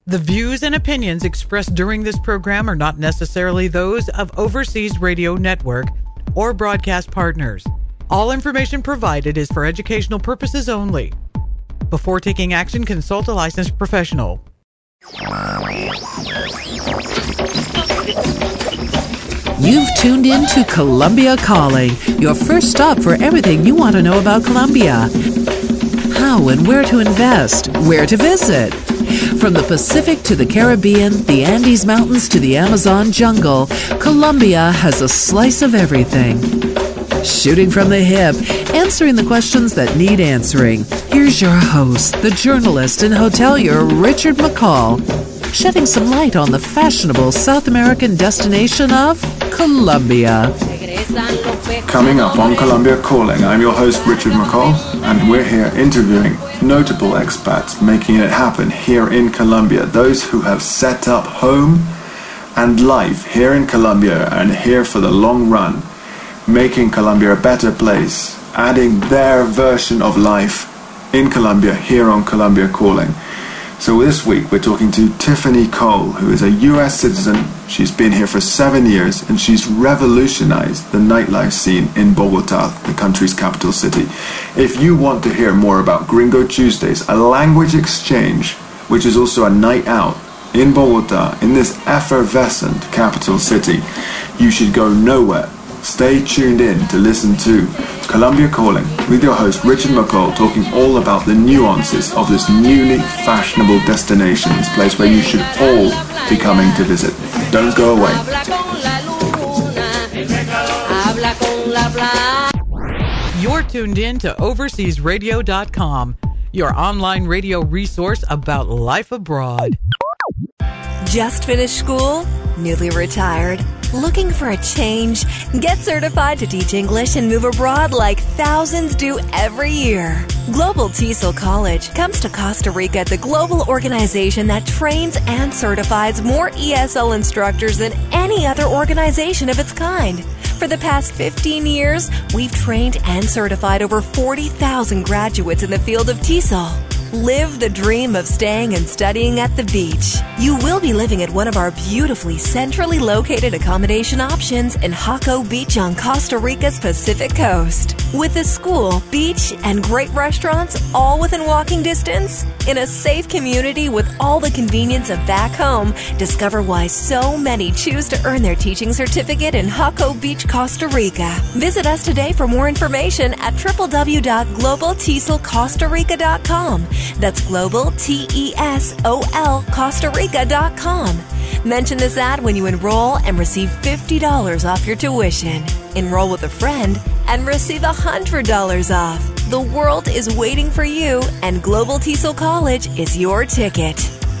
The views and opinions expressed during this program are not necessarily those of Overseas Radio Network or broadcast partners. All information provided is for educational purposes only. Before taking action, consult a licensed professional. You've tuned in to Columbia Calling, your first stop for everything you want to know about Colombia. How and where to invest, where to visit. From the Pacific to the Caribbean, the Andes Mountains to the Amazon jungle, Colombia has a slice of everything. Shooting from the hip, answering the questions that need answering. Here's your host, the journalist and hotelier Richard McCall, shedding some light on the fashionable South American destination of Colombia. Coming up on Colombia Calling, I'm your host Richard McCall, and we're here interviewing notable expats making it happen here in Colombia. Those who have set up home and life here in Colombia and here for the long run, making Colombia a better place, adding their version of life in Colombia here on Colombia Calling. So this week we're talking to Tiffany Cole, who is a US citizen. She's been here for 7 years and she's revolutionized the nightlife scene in Bogota, the country's capital city. If you want to hear more about Gringo Tuesdays, a language exchange, which is also a night out in Bogota, in this effervescent capital city, you should go nowhere. Stay tuned in to listen to Colombia Calling with your host Richard McCall, talking all about the nuances of this newly fashionable destination, this place where you should all be coming to visit. Don't go away. You're tuned in to OverseasRadio.com, your online radio resource about life abroad. Just finished school? Newly retired? Looking for a change? Get certified to teach English and move abroad like thousands do every year. Global TESOL College comes to Costa Rica, the global organization that trains and certifies more ESL instructors than any other organization of its kind. For the past 15 years, we've trained and certified over 40,000 graduates in the field of TESOL. Live the dream of staying and studying at the beach. You will be living at one of our beautifully centrally located accommodation options in Jaco Beach on Costa Rica's Pacific coast. With a school, beach, and great restaurants all within walking distance, in a safe community with all the convenience of back home, discover why so many choose to earn their teaching certificate in Jaco Beach, Costa Rica. Visit us today for more information at www.globaltesolcostarica.com. That's Global TESOL Costa Rica.com. Mention this ad when you enroll and receive $50 off your tuition. Enroll with a friend and receive $100 off. The world is waiting for you, and Global TESOL College is your ticket.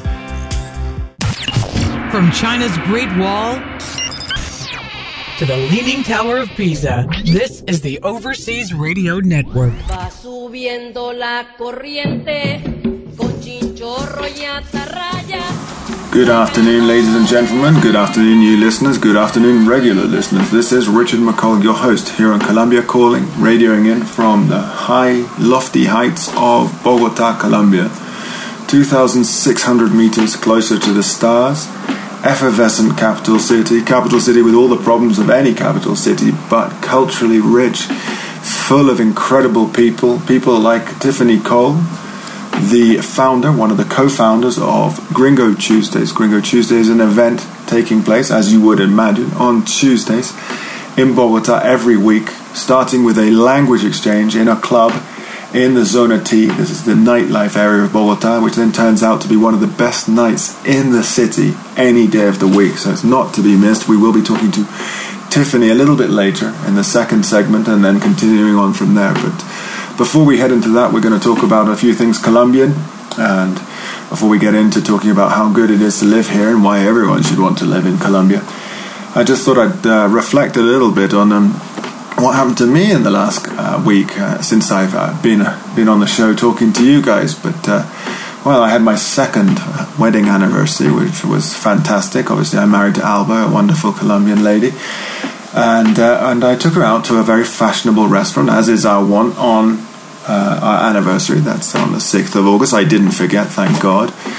From China's Great Wall to the Leaning Tower of Pisa, this is the Overseas Radio Network. Va subiendo la corriente con chinchorro y atarraya. Good afternoon, ladies and gentlemen. Good afternoon, new listeners. Good afternoon, regular listeners. This is Richard McCall, your host here on Colombia Calling, radioing in from the high, lofty heights of Bogota, Colombia. 2,600 meters closer to the stars. Effervescent capital city with all the problems of any capital city, but culturally rich, full of incredible people like Tiffany Cole, the founder, one of the co-founders of Gringo Tuesdays. Gringo Tuesdays is an event taking place, as you would imagine, on Tuesdays in Bogota every week, starting with a language exchange in a club in the Zona T. This is the nightlife area of Bogota, which then turns out to be one of the best nights in the city any day of the week. So it's not to be missed. We will be talking to Tiffany a little bit later in the second segment and then continuing on from there. But before we head into that, we're going to talk about a few things Colombian. And before we get into talking about how good it is to live here and why everyone should want to live in Colombia, I just thought I'd reflect a little bit on what happened to me in the last week since I've been on the show talking to you guys. But I had my second wedding anniversary, which was fantastic. Obviously, I'm married to Alba, a wonderful Colombian lady, and I took her out to a very fashionable restaurant, as is our wont on our anniversary. That's on the 6th of August. I didn't forget, thank God.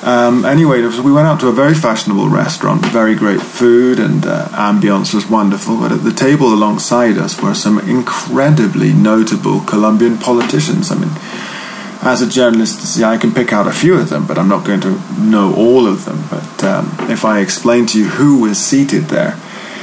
Anyway, we went out to a very fashionable restaurant, very great food, and ambience was wonderful. But at the table alongside us were some incredibly notable Colombian politicians. I mean, as a journalist, I can pick out a few of them, but I'm not going to know all of them. But if I explain to you who was seated there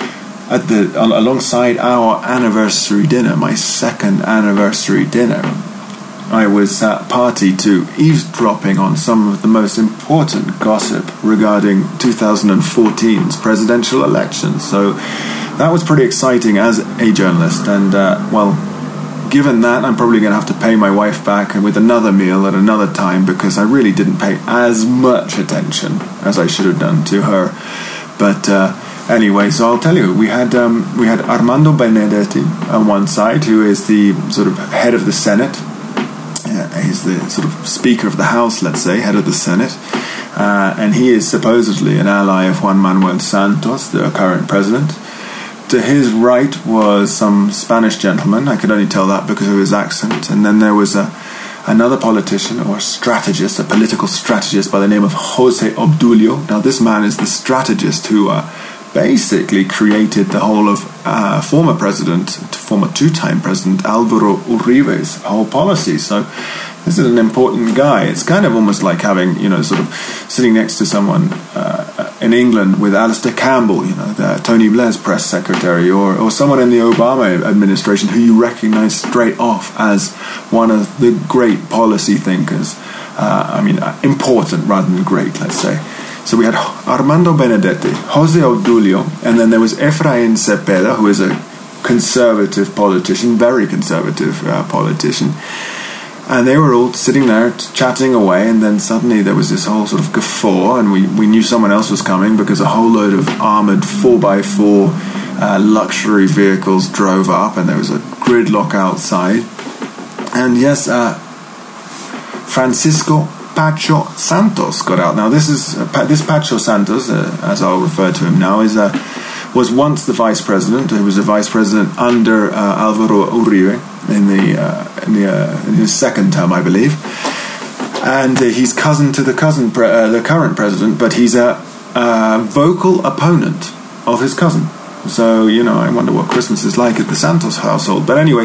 alongside our anniversary dinner, my second anniversary dinner, I was party to eavesdropping on some of the most important gossip regarding 2014's presidential election. So that was pretty exciting as a journalist. And, given that, I'm probably going to have to pay my wife back with another meal at another time, because I really didn't pay as much attention as I should have done to her. But anyway, so I'll tell you, we had Armando Benedetti on one side, who is the sort of head of the Senate. He's the sort of Speaker of the House, let's say, head of the Senate. And he is supposedly an ally of Juan Manuel Santos, the current president. To his right was some Spanish gentleman. I could only tell that because of his accent. And then there was another politician or strategist, a political strategist by the name of Jose Obdulio. Now, this man is the strategist who basically created the whole of former two-time president Álvaro Uribe's whole policy. So this is an important guy. It's kind of almost like having, sort of sitting next to someone in England with Alistair Campbell, Tony Blair's press secretary, or someone in the Obama administration who you recognize straight off as one of the great policy thinkers. Important rather than great, let's say. So we had Armando Benedetti, Jose Obdulio, and then there was Efraín Cepeda, who is a conservative politician, very conservative politician. And they were all sitting there chatting away, and then suddenly there was this whole sort of guffaw, and we knew someone else was coming because a whole load of armoured 4x4 luxury vehicles drove up, and there was a gridlock outside. And yes, Francisco Pacho Santos got out. Now this Pacho Santos, as I'll refer to him now, was once the vice president. He was a vice president under Álvaro Uribe in his second term, I believe, and he's cousin to the current president, but he's a vocal opponent of his cousin. So I wonder what Christmas is like at the Santos household. But anyway,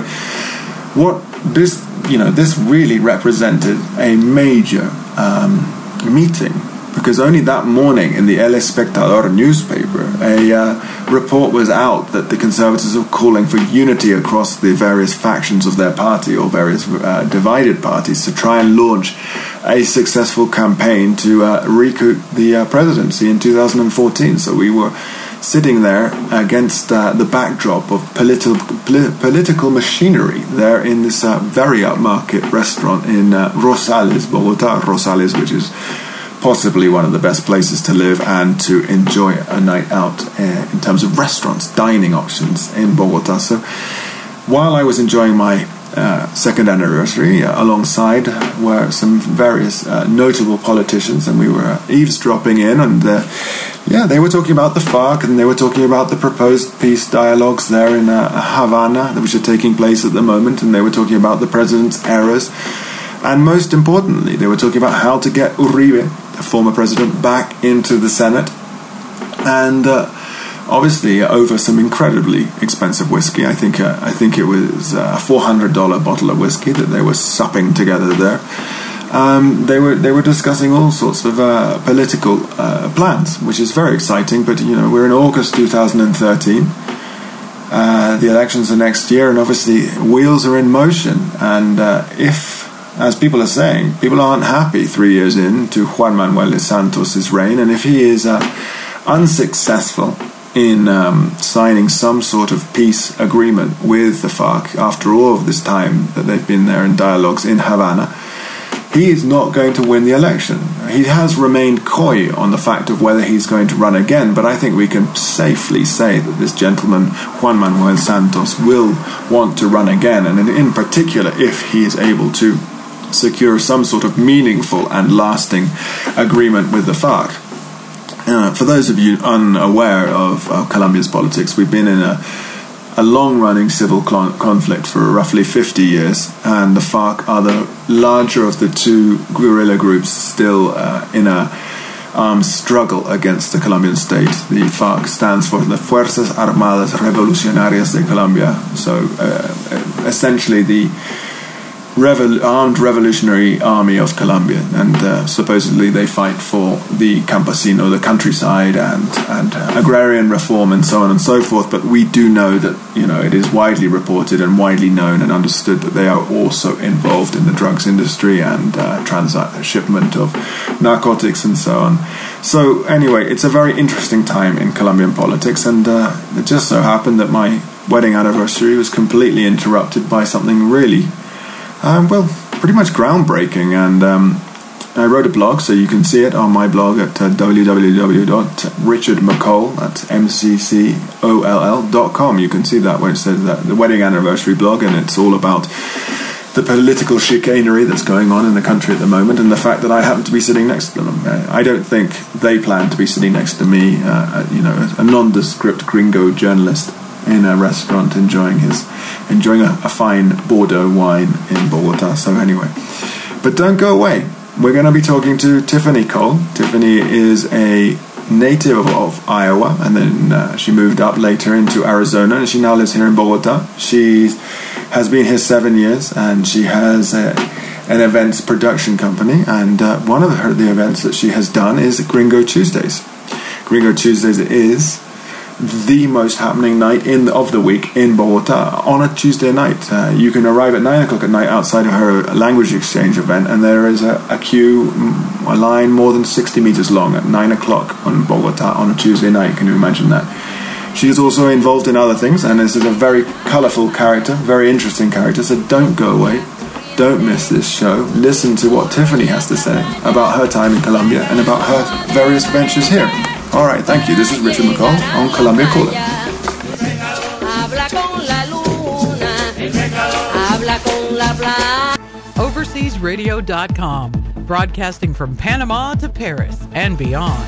this really represented a major meeting, because only that morning in the El Espectador newspaper, a report was out that the Conservatives are calling for unity across the various factions of their party, or various divided parties, to try and launch a successful campaign to recoup the presidency in 2014. So we were sitting there against the backdrop of political machinery there in this very upmarket restaurant in Rosales, Bogota. Rosales, which is possibly one of the best places to live and to enjoy a night out in terms of restaurants, dining options in Bogota. So while I was enjoying my second anniversary, alongside were some various notable politicians, and we were eavesdropping in, and they were talking about the FARC, and they were talking about the proposed peace dialogues there in Havana, which are taking place at the moment, and they were talking about the president's errors, and most importantly, they were talking about how to get Uribe, the former president, back into the Senate, and obviously over some incredibly expensive whiskey. I think it was a $400 bottle of whiskey that they were supping together there. They were discussing all sorts of political plans, which is very exciting. But we're in August 2013. The elections are next year, and obviously wheels are in motion. And if, as people are saying, people aren't happy 3 years into Juan Manuel Santos' reign, and if he is unsuccessful in signing some sort of peace agreement with the FARC after all of this time that they've been there in dialogues in Havana, he is not going to win the election. He has remained coy on the fact of whether he's going to run again, but I think we can safely say that this gentleman, Juan Manuel Santos, will want to run again, and in particular if he is able to secure some sort of meaningful and lasting agreement with the FARC. For those of you unaware of Colombia's politics, we've been in a long-running civil conflict for roughly 50 years, and the FARC are the larger of the two guerrilla groups, still in a armed struggle against the Colombian state. The FARC stands for the Fuerzas Armadas Revolucionarias de Colombia. So essentially the armed revolutionary army of Colombia, and supposedly they fight for the campesino, the countryside, and agrarian reform and so on and so forth. But we do know that, you know, it is widely reported and widely known and understood that they are also involved in the drugs industry and shipment of narcotics and so on. So anyway, it's a very interesting time in Colombian politics, and it just so happened that my wedding anniversary was completely interrupted by something really pretty much groundbreaking, and I wrote a blog, so you can see it on my blog at www.richardmccoll, that's MCCOLL.com. You can see that where it says that the wedding anniversary blog, and it's all about the political chicanery that's going on in the country at the moment, and the fact that I happen to be sitting next to them. I don't think they plan to be sitting next to me, a nondescript gringo journalist in a restaurant enjoying a fine Bordeaux wine in Bogota. So anyway, but don't go away. We're going to be talking to Tiffany Cole. Tiffany is a native of Iowa, and then she moved up later into Arizona, and she now lives here in Bogota. She has been here 7 years, and she has an events production company, and one of the events that she has done is Gringo Tuesdays. Gringo Tuesdays is the most happening night of the week in Bogota on a Tuesday night. You can arrive at 9 o'clock at night outside of her language exchange event, and there is a line more than 60 meters long at 9 o'clock on Bogota on a Tuesday night. Can you imagine that? She is also involved in other things, and this is a very colourful character, very interesting character, so don't go away. Don't miss this show. Listen to what Tiffany has to say about her time in Colombia and about her various ventures here. All right, thank you. This is Richard McCall on Colombia Calling. OverseasRadio.com, broadcasting from Panama to Paris and beyond.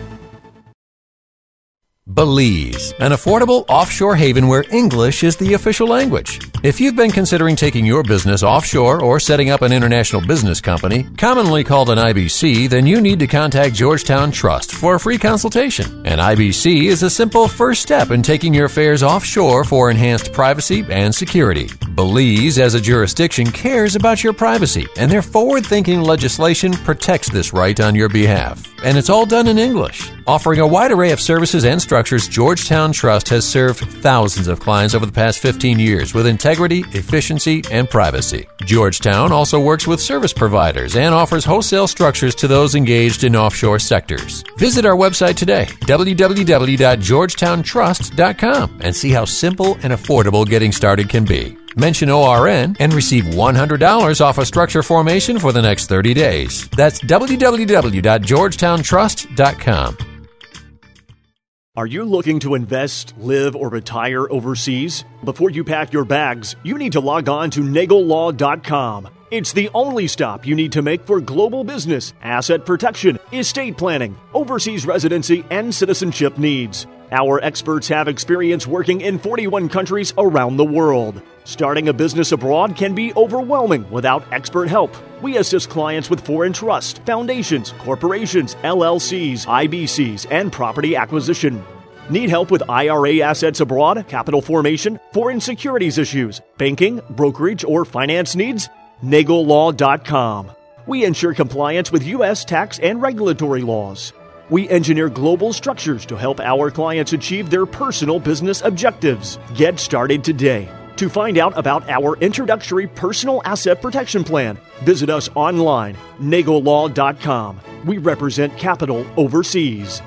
Belize, an affordable offshore haven where English is the official language. If you've been considering taking your business offshore or setting up an international business company, commonly called an IBC, then you need to contact Georgetown Trust for a free consultation. An IBC is a simple first step in taking your affairs offshore for enhanced privacy and security. Belize, as a jurisdiction, cares about your privacy, and their forward-thinking legislation protects this right on your behalf. And it's all done in English. Offering a wide array of services and structures, Georgetown Trust has served thousands of clients over the past 15 years with integrity, efficiency, and privacy. Georgetown also works with service providers and offers wholesale structures to those engaged in offshore sectors. Visit our website today, www.georgetowntrust.com, and see how simple and affordable getting started can be. Mention ORN and receive $100 off a structure formation for the next 30 days. That's www.georgetowntrust.com. Are you looking to invest, live, or retire overseas? Before you pack your bags, you need to log on to NagelLaw.com. It's the only stop you need to make for global business, asset protection, estate planning, overseas residency, and citizenship needs. Our experts have experience working in 41 countries around the world. Starting a business abroad can be overwhelming without expert help. We assist clients with foreign trust, foundations, corporations, LLCs, IBCs, and property acquisition. Need help with IRA assets abroad, capital formation, foreign securities issues, banking, brokerage, or finance needs? NagelLaw.com. We ensure compliance with U.S. tax and regulatory laws. We engineer global structures to help our clients achieve their personal business objectives. Get started today. To find out about our introductory personal asset protection plan, visit us online, NagelLaw.com. We represent capital overseas.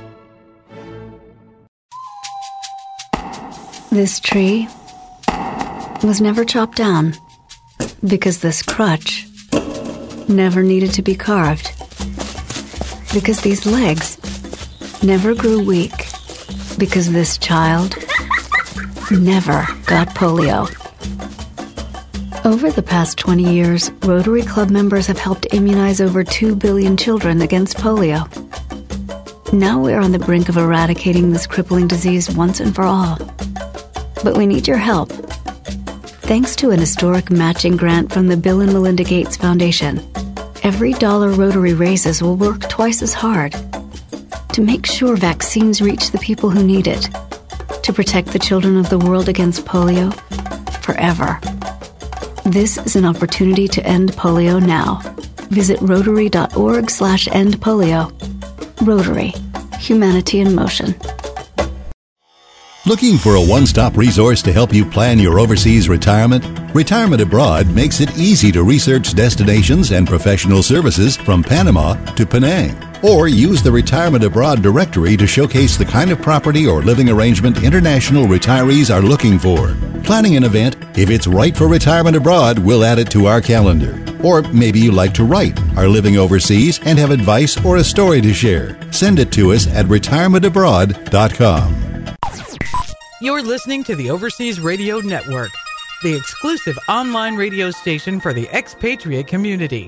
This tree was never chopped down because this crutch never needed to be carved. Because these legs never grew weak, because this child never got polio. Over the past 20 years, Rotary Club members have helped immunize over 2 billion children against polio. Now we're on the brink of eradicating this crippling disease once and for all. But we need your help. Thanks to an historic matching grant from the Bill and Melinda Gates Foundation, every dollar Rotary raises will work twice as hard to make sure vaccines reach the people who need it, to protect the children of the world against polio forever. This is an opportunity to end polio now. Visit Rotary.org/endpolio. Rotary. Humanity in motion. Looking for a one-stop resource to help you plan your overseas retirement? Retirement Abroad makes it easy to research destinations and professional services from Panama to Penang. Or use the Retirement Abroad directory to showcase the kind of property or living arrangement international retirees are looking for. Planning an event, if it's right for Retirement Abroad, we'll add it to our calendar. Or maybe you like to write, are living overseas, and have advice or a story to share. Send it to us at retirementabroad.com. You're listening to the Overseas Radio Network, the exclusive online radio station for the expatriate community.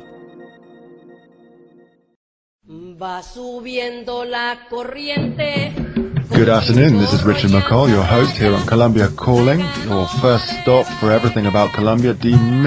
Good afternoon, this is Richard McCall, your host here on Colombia Calling, your first stop for everything about Colombia,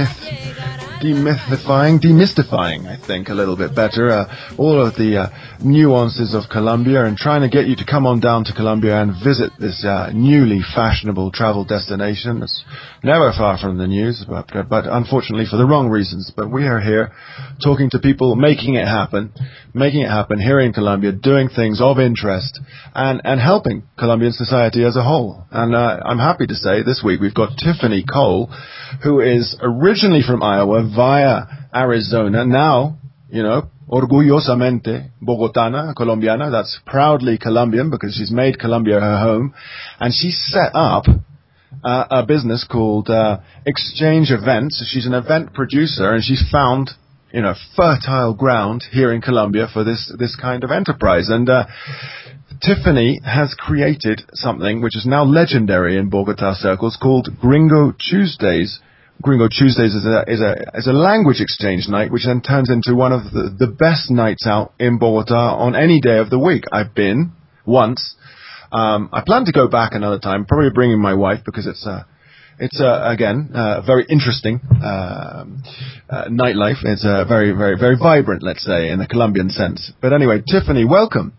demystifying, I think, a little bit better, all of the nuances of Colombia, and trying to get you to come on down to Colombia and visit this newly fashionable travel destination. It's never far from the news, but unfortunately for the wrong reasons. But we are here talking to people, making it happen here in Colombia, doing things of interest, and helping Colombian society as a whole. And I'm happy to say this week we've got Tiffany Cole, who is originally from Iowa, via Arizona, now, orgullosamente Bogotana, Colombiana, that's proudly Colombian because she's made Colombia her home, and she set up a business called Exchange Events. She's an event producer, and she's found, fertile ground here in Colombia for this kind of enterprise. And Tiffany has created something which is now legendary in Bogota circles called Gringo Tuesdays. Gringo Tuesdays is a language exchange night, which then turns into one of the best nights out in Bogota on any day of the week. I've been once. I plan to go back another time, probably bringing my wife, because it's again very interesting nightlife. It's very, very, very vibrant, let's say, in the Colombian sense. But anyway, Tiffany, welcome.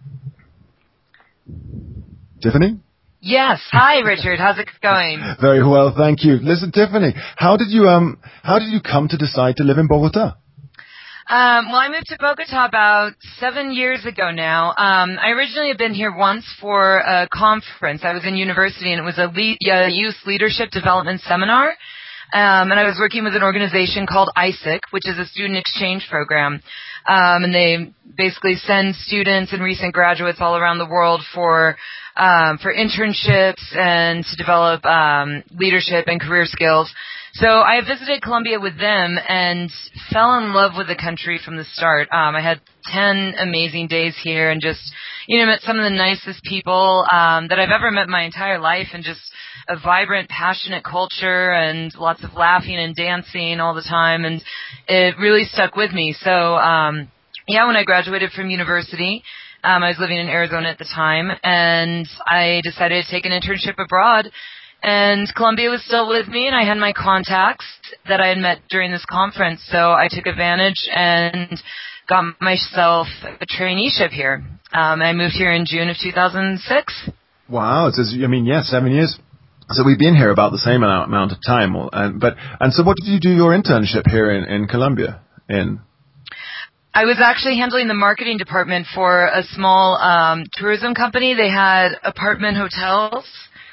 Tiffany? Yes. Hi, Richard. How's it going? Very well, thank you. Listen, Tiffany, how did you come to decide to live in Bogota? Well, I moved to Bogota about 7 years ago now. I originally had been here once for a conference. I was in university, and it was a youth leadership development seminar. And I was working with an organization called ISIC, which is a student exchange program. And they basically send students and recent graduates all around the world for internships and to develop leadership and career skills. So I visited Colombia with them and fell in love with the country from the start. I had 10 amazing days here and just, met some of the nicest people that I've ever met in my entire life, and just a vibrant, passionate culture and lots of laughing and dancing all the time. And it really stuck with me. So, when I graduated from university, I was living in Arizona at the time, and I decided to take an internship abroad. And Colombia was still with me, and I had my contacts that I had met during this conference. So I took advantage and got myself a traineeship here. I moved here in June of 2006. Wow. 7 years. So we've been here about the same amount of time. And so what did you do your internship here in Colombia in? I was actually handling the marketing department for a small tourism company. They had apartment hotels.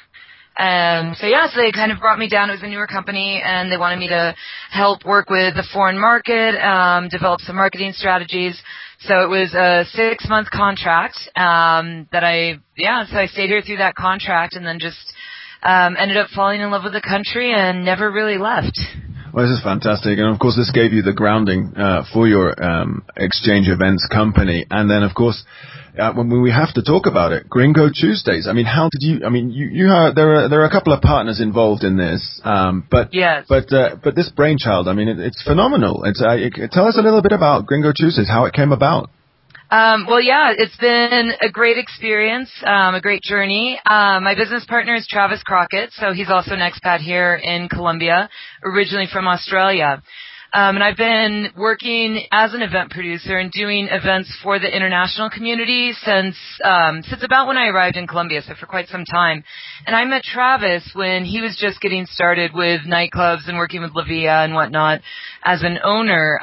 So they kind of brought me down. It was a newer company, and they wanted me to help work with the foreign market, develop some marketing strategies. So it was a 6-month contract so I stayed here through that contract, and then just ended up falling in love with the country and never really left. Well, this is fantastic. And, of course, this gave you the grounding for your exchange events company. And then, of course, when we have to talk about it, Gringo Tuesdays. I mean, how did you? I mean, there are a couple of partners involved in this, but yes. But this brainchild, I mean, it's phenomenal. Tell us a little bit about Gringo Tuesdays, how it came about. It's been a great experience, a great journey. My business partner is Travis Crockett, so he's also an expat here in Colombia, originally from Australia. And I've been working as an event producer and doing events for the international community since about when I arrived in Colombia, so for quite some time. And I met Travis when he was just getting started with nightclubs and working with La Villa and whatnot as an owner.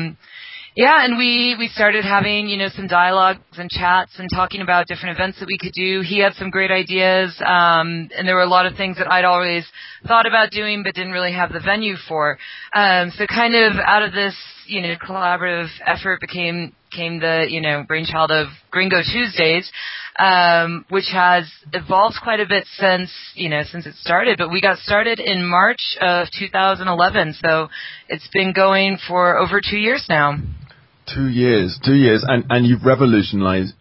And we started having, some dialogues and chats and talking about different events that we could do. He had some great ideas, and there were a lot of things that I'd always thought about doing but didn't really have the venue for. So kind of out of this, collaborative effort came the, brainchild of Gringo Tuesdays, which has evolved quite a bit since it started. But we got started in March of 2011, so it's been going for over 2 years now. 2 years, and you've revolutionized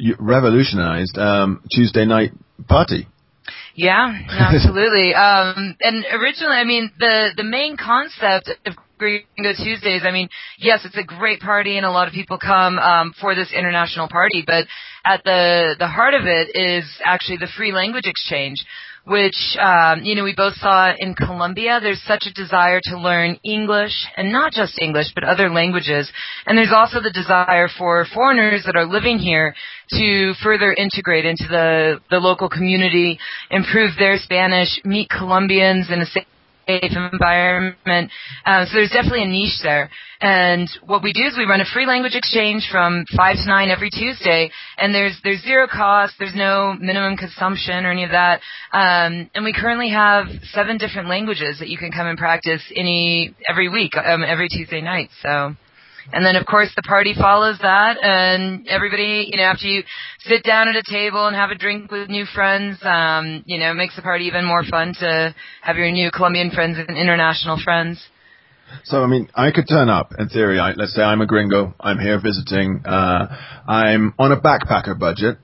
Tuesday night party. Yeah, absolutely. And originally, the main concept of Gringo Tuesdays, yes, it's a great party and a lot of people come for this international party, but at the heart of it is actually the free language exchange, which, we both saw in Colombia. There's such a desire to learn English, and not just English, but other languages. And there's also the desire for foreigners that are living here to further integrate into the local community, improve their Spanish, meet Colombians in a safe environment. So there's definitely a niche there. And what we do is we run a free language exchange from 5 to 9 every Tuesday, and there's zero cost, there's no minimum consumption or any of that. And we currently have 7 different languages that you can come and practice every week, every Tuesday night. So. And then, of course, the party follows that, and everybody, after you sit down at a table and have a drink with new friends, it makes the party even more fun to have your new Colombian friends and international friends. So, I could turn up, in theory. Let's say I'm a gringo. I'm here visiting. I'm on a backpacker budget.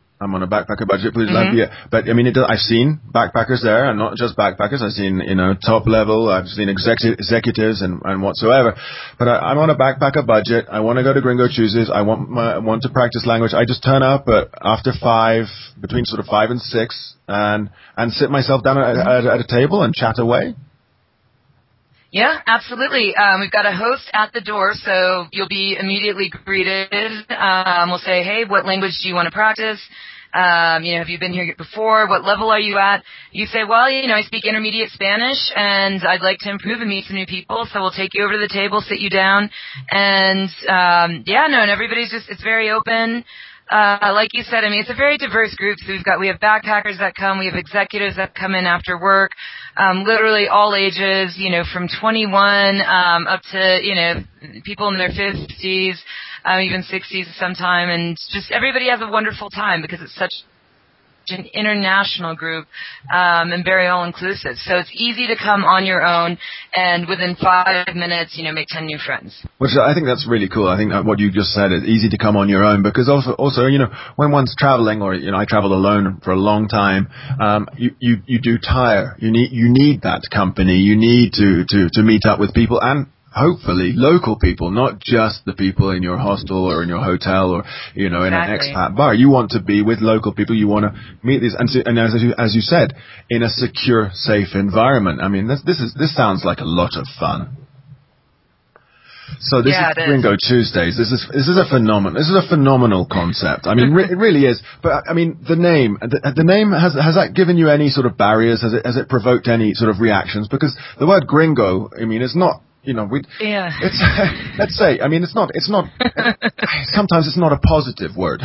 But I've seen backpackers there, and not just backpackers. I've seen, top level. I've seen executives and whatsoever. But I'm on a backpacker budget. I want to go to Gringo Tuesdays. I want to practice language. I just turn up after 5, between sort of 5 and 6, and sit myself down at a table and chat away. Yeah, absolutely. We've got a host at the door, so you'll be immediately greeted. We'll say, hey, what language do you want to practice? Have you been here before? What level are you at? You say, well, I speak intermediate Spanish, and I'd like to improve and meet some new people, so we'll take you over to the table, sit you down, and and everybody's it's very open. Like you said, it's a very diverse group. So we have backpackers that come, we have executives that come in after work, literally all ages, from 21, up to, people in their 50s, even 60s sometime. And just everybody has a wonderful time because it's such an international group, and very all-inclusive. So it's easy to come on your own, and within 5 minutes, make 10 new friends. Which I think that's really cool. I think that what you just said is easy to come on your own, because also, when one's traveling, or, I traveled alone for a long time, you do tire. You need that company. You need to meet up with people, and hopefully local people, not just the people in your hostel or in your hotel or, in an expat bar. You want to be with local people. You want to meet these, and as you said, in a secure, safe environment. This sounds like a lot of fun. So this is Gringo Tuesdays. This is a phenomenon. This is a phenomenal concept. It really is. But the name has that given you any sort of barriers? Has it provoked any sort of reactions? Because the word gringo, it's not. It's, let's say, it's not, sometimes it's not a positive word.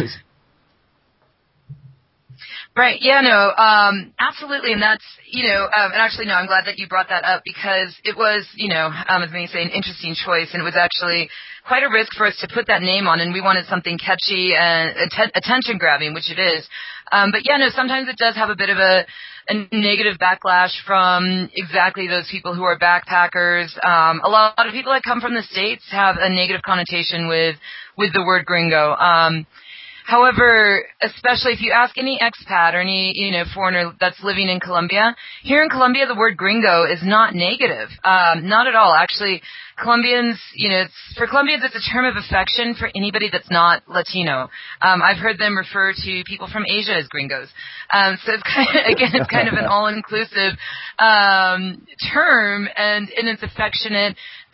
Right. Yeah, no, absolutely. And that's, and actually, no, I'm glad that you brought that up, because it was, as many say, an interesting choice, and it was actually quite a risk for us to put that name on, and we wanted something catchy and attention grabbing, which it is. But yeah, no, sometimes it does have a bit of a negative backlash from exactly those people who are backpackers. A lot of people that come from the States have a negative connotation with the word gringo. However, especially if you ask any expat or any, foreigner that's living in Colombia, here in Colombia, the word gringo is not negative. Not at all. Actually, Colombians, for Colombians, it's a term of affection for anybody that's not Latino. I've heard them refer to people from Asia as gringos. So it's kind of an all-inclusive term, and it's affectionate.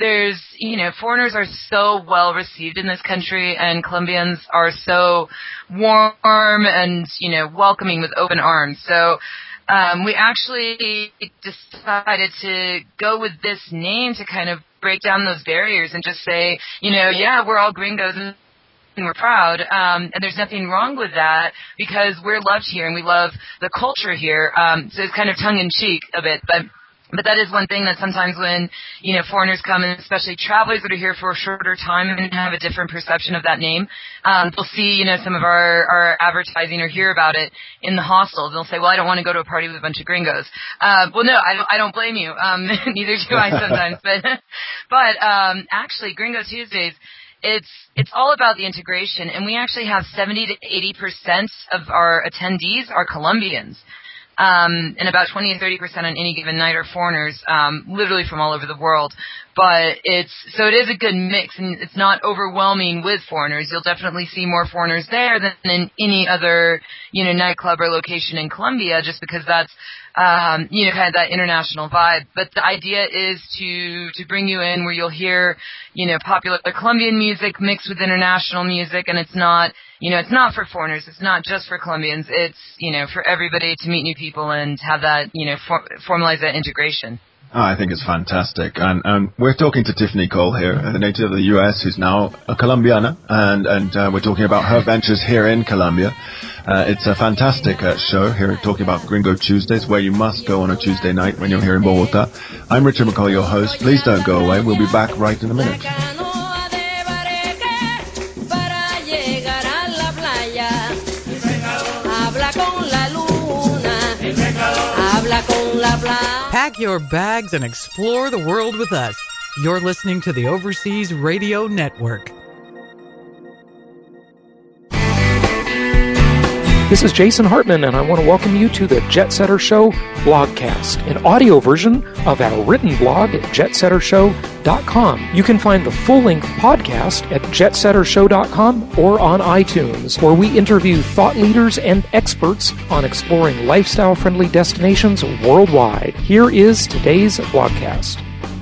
there's, foreigners are so well received in this country, and Colombians are so warm and, welcoming with open arms. So, we actually decided to go with this name to kind of break down those barriers and just say, yeah, we're all gringos and we're proud, and there's nothing wrong with that because we're loved here and we love the culture here. So it's kind of tongue-in-cheek a bit, but that is one thing that sometimes when, foreigners come, and especially travelers that are here for a shorter time and have a different perception of that name, they'll see, some of our advertising or hear about it in the hostels. They'll say, well, I don't want to go to a party with a bunch of gringos. Well, no, I don't blame you. Neither do I sometimes. But actually, Gringo Tuesdays, it's all about the integration, and we actually have 70 to 80% of our attendees are Colombians. And about 20 to 30% on any given night are foreigners, literally from all over the world. But it is a good mix, and it's not overwhelming with foreigners. You'll definitely see more foreigners there than in any other, nightclub or location in Colombia, just because that's, kind of that international vibe. But the idea is to bring you in where you'll hear, popular Colombian music mixed with international music, and it's not, it's not for foreigners. It's not just for Colombians. It's, for everybody to meet new people and have that, formalize that integration. Oh, I think it's fantastic. And we're talking to Tiffany Cole here, a native of the U.S. who's now a Colombiana, and we're talking about her ventures here in Colombia. It's a fantastic show here, talking about Gringo Tuesdays, where you must go on a Tuesday night when you're here in Bogota. I'm Richard McCall, your host. Please don't go away. We'll be back right in a minute. Pack your bags and explore the world with us. You're listening to the Overseas Radio Network. This is Jason Hartman, and I want to welcome you to the Jet Setter Show blogcast, an audio version of our written blog at jetsettershow.com. You can find the full-length podcast at jetsettershow.com or on iTunes, where we interview thought leaders and experts on exploring lifestyle-friendly destinations worldwide. Here is today's blogcast.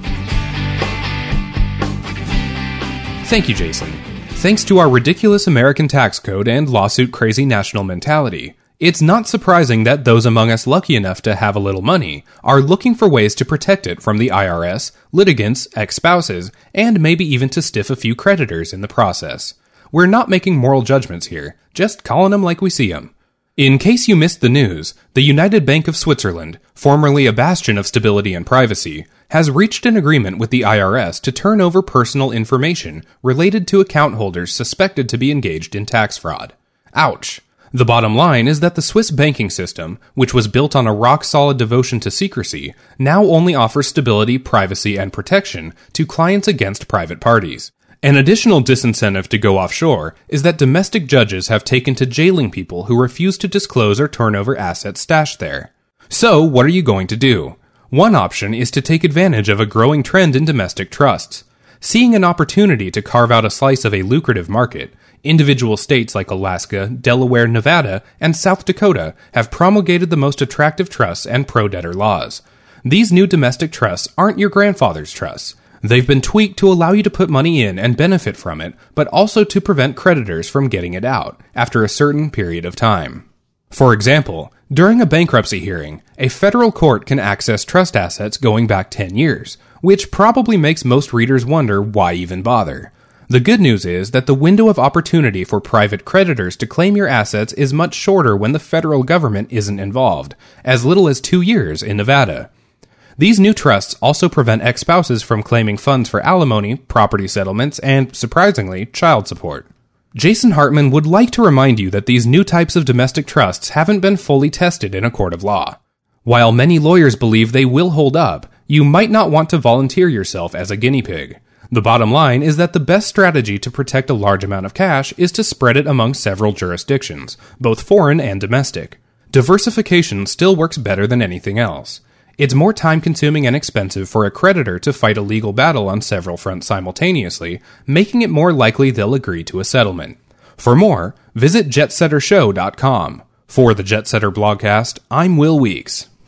Thank you, Jason. Thanks to our ridiculous American tax code and lawsuit-crazy national mentality, it's not surprising that those among us lucky enough to have a little money are looking for ways to protect it from the IRS, litigants, ex-spouses, and maybe even to stiff a few creditors in the process. We're not making moral judgments here, just calling them like we see them. In case you missed the news, the United Bank of Switzerland, formerly a bastion of stability and privacy, has reached an agreement with the IRS to turn over personal information related to account holders suspected to be engaged in tax fraud. Ouch. The bottom line is that the Swiss banking system, which was built on a rock-solid devotion to secrecy, now only offers stability, privacy, and protection to clients against private parties. An additional disincentive to go offshore is that domestic judges have taken to jailing people who refuse to disclose or turn over assets stashed there. So, what are you going to do? One option is to take advantage of a growing trend in domestic trusts. Seeing an opportunity to carve out a slice of a lucrative market, individual states like Alaska, Delaware, Nevada, and South Dakota have promulgated the most attractive trusts and pro-debtor laws. These new domestic trusts aren't your grandfather's trusts. They've been tweaked to allow you to put money in and benefit from it, but also to prevent creditors from getting it out after a certain period of time. For example, during a bankruptcy hearing, a federal court can access trust assets going back 10 years, which probably makes most readers wonder why even bother. The good news is that the window of opportunity for private creditors to claim your assets is much shorter when the federal government isn't involved, as little as 2 years in Nevada. These new trusts also prevent ex-spouses from claiming funds for alimony, property settlements, and, surprisingly, child support. Jason Hartman would like to remind you that these new types of domestic trusts haven't been fully tested in a court of law. While many lawyers believe they will hold up, you might not want to volunteer yourself as a guinea pig. The bottom line is that the best strategy to protect a large amount of cash is to spread it among several jurisdictions, both foreign and domestic. Diversification still works better than anything else. It's more time-consuming and expensive for a creditor to fight a legal battle on several fronts simultaneously, making it more likely they'll agree to a settlement. For more, visit jetsettershow.com. For the Jet Setter Blogcast, I'm Will Weeks.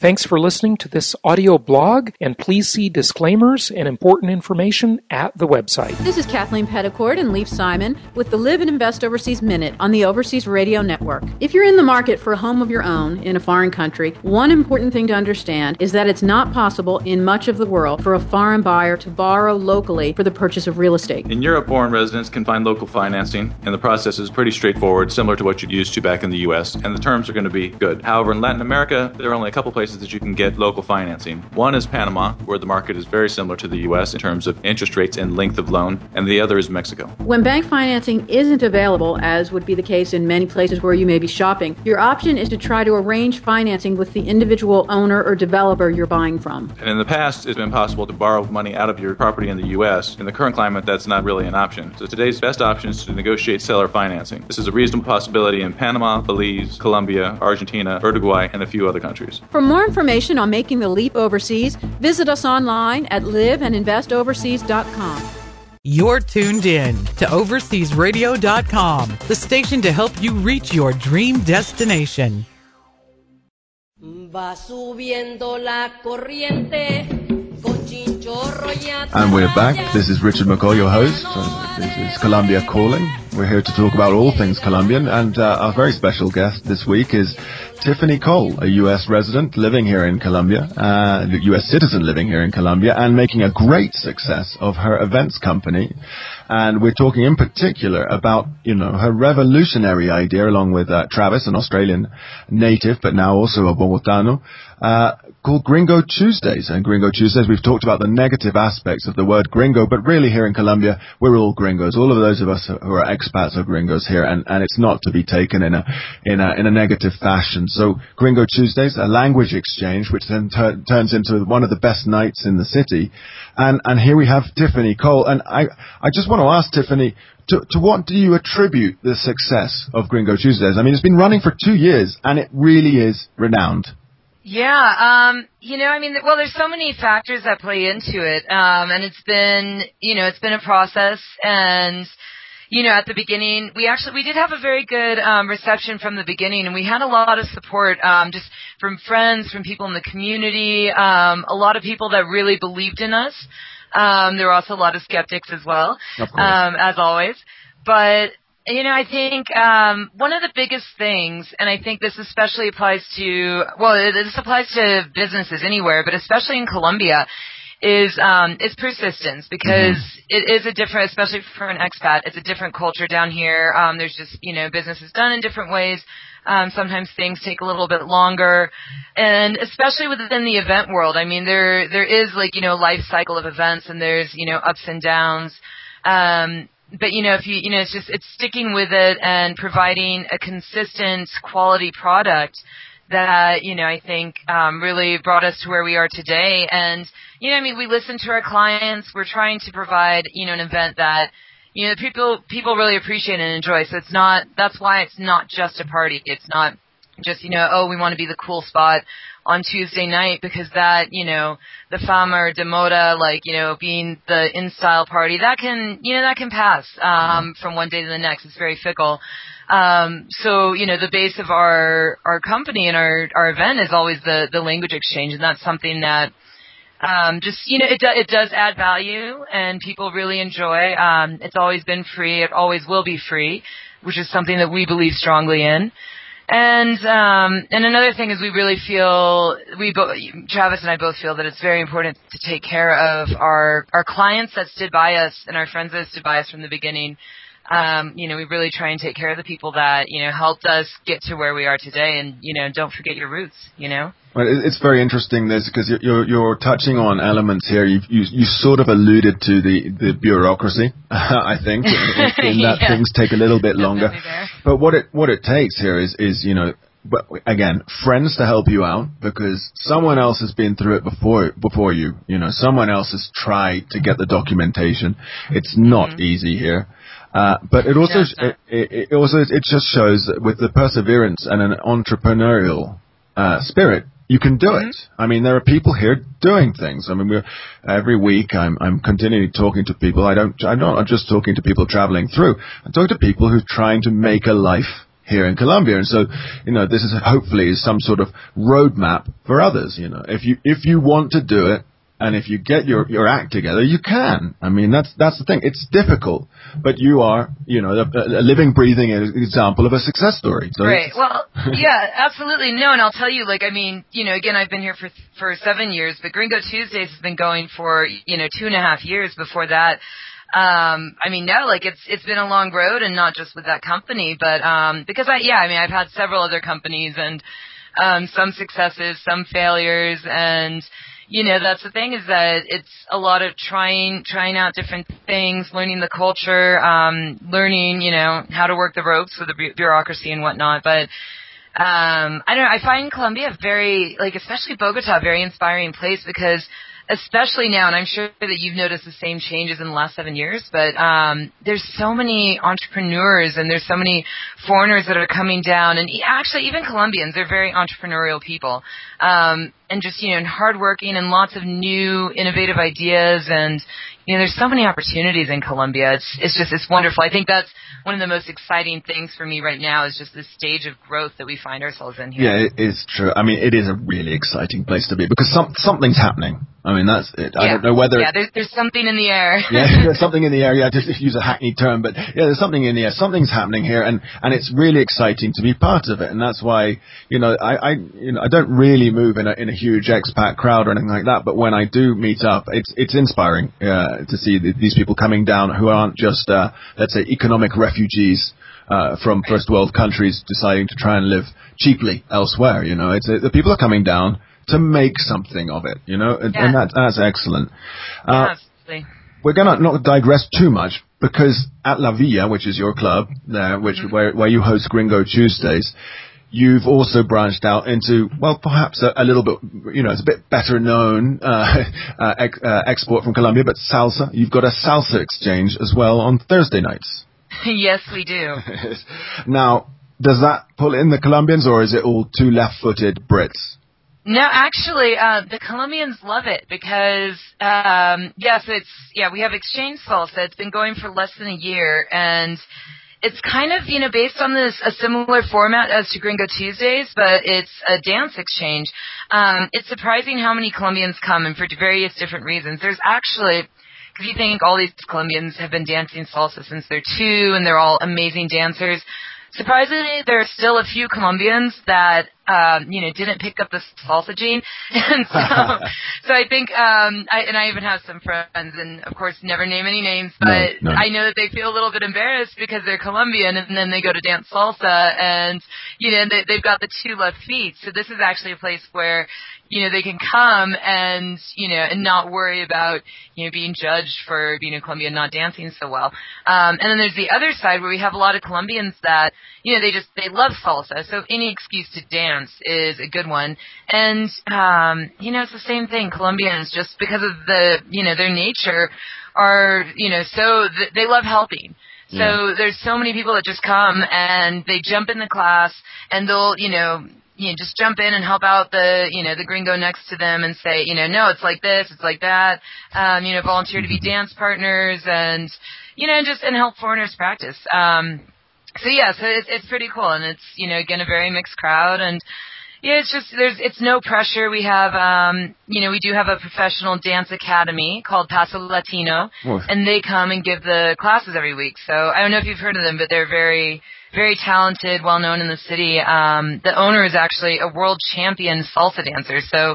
Thanks for listening to this audio blog, and please see disclaimers and important information at the website. This is Kathleen Petticord and Leif Simon with the Live and Invest Overseas Minute on the Overseas Radio Network. If you're in the market for a home of your own in a foreign country, one important thing to understand is that it's not possible in much of the world for a foreign buyer to borrow locally for the purchase of real estate. In Europe, foreign residents can find local financing, and the process is pretty straightforward, similar to what you're used to back in the U.S., and the terms are going to be good. However, in Latin America, there are only a couple places that you can get local financing. One is Panama, where the market is very similar to the U.S. in terms of interest rates and length of loan, and the other is Mexico. When bank financing isn't available, as would be the case in many places where you may be shopping, your option is to try to arrange financing with the individual owner or developer you're buying from. And in the past, it's been possible to borrow money out of your property in the U.S. In the current climate, that's not really an option. So today's best option is to negotiate seller financing. This is a reasonable possibility in Panama, Belize, Colombia, Argentina, Uruguay, and a few other countries. For more information on making the leap overseas, visit us online at liveandinvestoverseas.com. You're tuned in to overseasradio.com, the station to help you reach your dream destination. Va subiendo la corriente con chinchorro y And we're back. This is Richard McCall, your host. This is Colombia Calling. We're here to talk about all things Colombian, and our very special guest this week is Tiffany Cole, a U.S. resident living here in Colombia, a U.S. citizen living here in Colombia, and making a great success of her events company. And we're talking in particular about, her revolutionary idea, along with Travis, an Australian native, but now also a Bogotano, called Gringo Tuesdays. And Gringo Tuesdays, we've talked about the negative aspects of the word gringo, but really here in Colombia, we're all gringos. All of those of us who are expats are gringos here, and it's not to be taken in a negative fashion. So Gringo Tuesdays, a language exchange, which then turns into one of the best nights in the city. And here we have Tiffany Cole. And I just want to ask Tiffany, to what do you attribute the success of Gringo Tuesdays? I mean, it's been running for 2 years, and it really is renowned. Yeah, well, there's so many factors that play into it, and it's been a process, and, at the beginning, we did have a very good, reception from the beginning, and we had a lot of support, just from friends, from people in the community, a lot of people that really believed in us. There were also a lot of skeptics as well, as always, but I think one of the biggest things, and I think this especially applies to businesses anywhere, but especially in Colombia, is persistence, because it is a different, especially for an expat, it's a different culture down here. There's just, business is done in different ways. Sometimes things take a little bit longer, and especially within the event world. I mean, there is life cycle of events, and there's, ups and downs. But, it's sticking with it and providing a consistent quality product that, I think, really brought us to where we are today. And, we listen to our clients. We're trying to provide, an event that, people really appreciate and enjoy. So that's why it's not just a party. It's not just, we want to be the cool spot on Tuesday night, because that, the fama or de moda, being the in-style party, that can pass, from one day to the next. It's very fickle. So, the base of our company and our event is always the language exchange, and that's something that, it does add value, and people really enjoy. It's always been free. It always will be free, which is something that we believe strongly in. And another thing is we really feel, Travis and I both feel that it's very important to take care of our clients that stood by us and our friends that stood by us from the beginning. We really try and take care of the people that, helped us get to where we are today, and, don't forget your roots, Well, it's very interesting this, because you're touching on elements here. You sort of alluded to the bureaucracy, I think, in that things take a little bit longer. But what it takes here is but again, friends to help you out, because someone else has been through it before you. Someone else has tried to get the documentation. It's not easy here. But it also it just shows that with the perseverance and an entrepreneurial spirit, you can do it. I mean, there are people here doing things. I mean, every week I'm continually talking to people. I'm not just talking to people traveling through. I'm talking to people who are trying to make a life here in Colombia. And so, this is hopefully some sort of roadmap for others. If you want to do it, and if you get your act together, you can. I mean, that's the thing. It's difficult, but you are, a living, breathing example of a success story. So right. Well, yeah, absolutely. No, and I'll tell you, again, I've been here for 7 years, but Gringo Tuesdays has been going for, 2.5 years before that. It's been a long road, and not just with that company, but because I've had several other companies, and some successes, some failures, and that's the thing, is that it's a lot of trying out different things, learning the culture, learning, how to work the ropes with the bureaucracy and whatnot. But I don't know, I find Colombia very, especially Bogota, a very inspiring place, because especially now, and I'm sure that you've noticed the same changes in the last 7 years, but there's so many entrepreneurs, and there's so many foreigners that are coming down, and actually even Colombians, they're very entrepreneurial people, and just, hardworking, and lots of new innovative ideas, and there's so many opportunities in Colombia. It's wonderful. I think that's one of the most exciting things for me right now, is just this stage of growth that we find ourselves in here. Yeah, it is true. I mean, it is a really exciting place to be, because something's happening. I mean, that's it. I don't know whether... Yeah, there's something in the air. Yeah, there's something in the air. Yeah, just use a hackneyed term, but yeah, there's something in the air. Something's happening here, and it's really exciting to be part of it. And that's why, I don't really move in a huge expat crowd or anything like that, but when I do meet up, it's inspiring to see these people coming down who aren't just, let's say, economic refugees from first world countries deciding to try and live cheaply elsewhere. The people are coming down to make something of it, and that's excellent. Absolutely. We're going to not digress too much, because at La Villa, which is your club there, where you host Gringo Tuesdays, you've also branched out into, well, perhaps a little bit, it's a bit better known export from Colombia, but salsa. You've got a salsa exchange as well on Thursday nights. Yes, we do. Now, does that pull in the Colombians, or is it all two left-footed Brits? No, actually, the Colombians love it, because, we have exchange salsa. It's been going for less than a year, and it's kind of, based on a similar format as to Gringo Tuesdays, but it's a dance exchange. It's surprising how many Colombians come, and for various different reasons. There's actually, if you think all these Colombians have been dancing salsa since they're 2, and they're all amazing dancers, surprisingly, there are still a few Colombians that, didn't pick up the salsa gene. And so I think, I even have some friends, and of course never name any names, but no. I know that they feel a little bit embarrassed because they're Colombian, and then they go to dance salsa, and, they've got the 2 left feet. So this is actually a place where, they can come and, and not worry about, being judged for being a Colombian not dancing so well. And then there's the other side where we have a lot of Colombians that, they love salsa. So any excuse to dance is a good one. And, it's the same thing. Colombians, just because of their nature, are, so they love helping. So there's so many people that just come and they jump in the class, and they'll, just jump in and help out the gringo next to them and say, no, it's like this, it's like that, volunteer to be dance partners, and, and help foreigners practice. So it's pretty cool, and it's, again, a very mixed crowd, and it's no pressure. We have, we do have a professional dance academy called Paso Latino, and they come and give the classes every week. So I don't know if you've heard of them, but they're very, very talented, well known in the city. The owner is actually a world champion salsa dancer. So,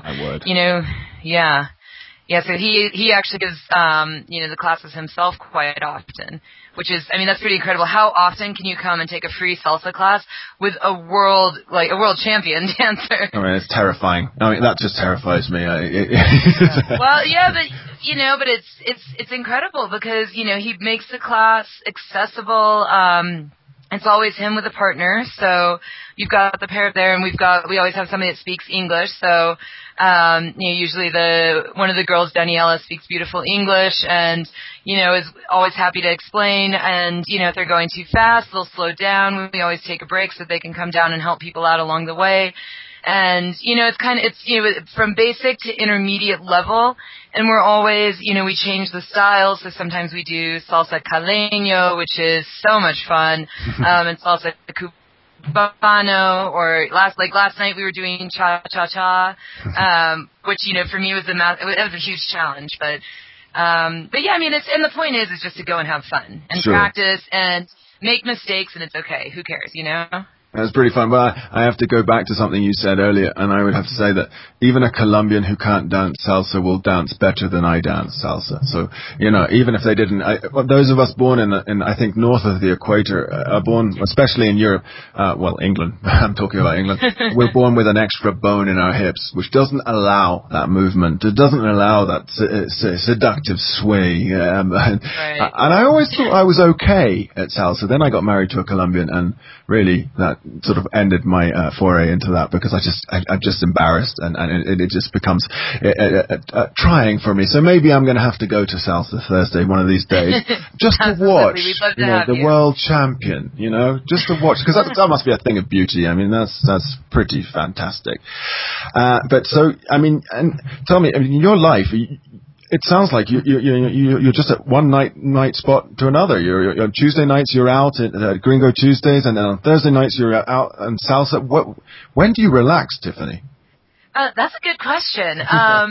so he actually gives, the classes himself quite often, which is, that's pretty incredible. How often can you come and take a free salsa class with a world champion dancer? It's terrifying. That just terrifies me. Well, yeah, but it's incredible, because, he makes the class accessible. It's always him with a partner, so you've got the pair up there, and we always have somebody that speaks English, so, usually one of the girls, Daniela, speaks beautiful English, and, is always happy to explain, and, if they're going too fast, they'll slow down. We always take a break so they can come down and help people out along the way. And, it's from basic to intermediate level. And we're always, we change the styles. So sometimes we do salsa caleño, which is so much fun. And salsa Bano, or last night we were doing cha-cha-cha, which, for me was a huge challenge, but yeah, I mean, and the point is just to go and have fun and practice and make mistakes, and it's okay. Who cares, That's pretty fun. But I have to go back to something you said earlier, and I would have to say that even a Colombian who can't dance salsa will dance better than I dance salsa. So, even if they didn't, those of us born in I think, north of the equator are born, especially in Europe, England, I'm talking about England, we're born with an extra bone in our hips, which doesn't allow that movement. It doesn't allow that seductive sway. And I always thought I was okay at salsa. Then I got married to a Colombian, and really that sort of ended my foray into that, because I'm just embarrassed, and it just becomes trying for me. So maybe I'm going to have to go to Salsa Thursday one of these days, just to watch the world champion, just to watch, because that must be a thing of beauty. I mean, that's pretty fantastic. But so, I mean, and tell me, in your life, it sounds like you're just at one night spot to another. You're on Tuesday nights you're out at Gringo Tuesdays, and then on Thursday nights you're out on salsa. When do you relax, Tiffany? That's a good question. I'm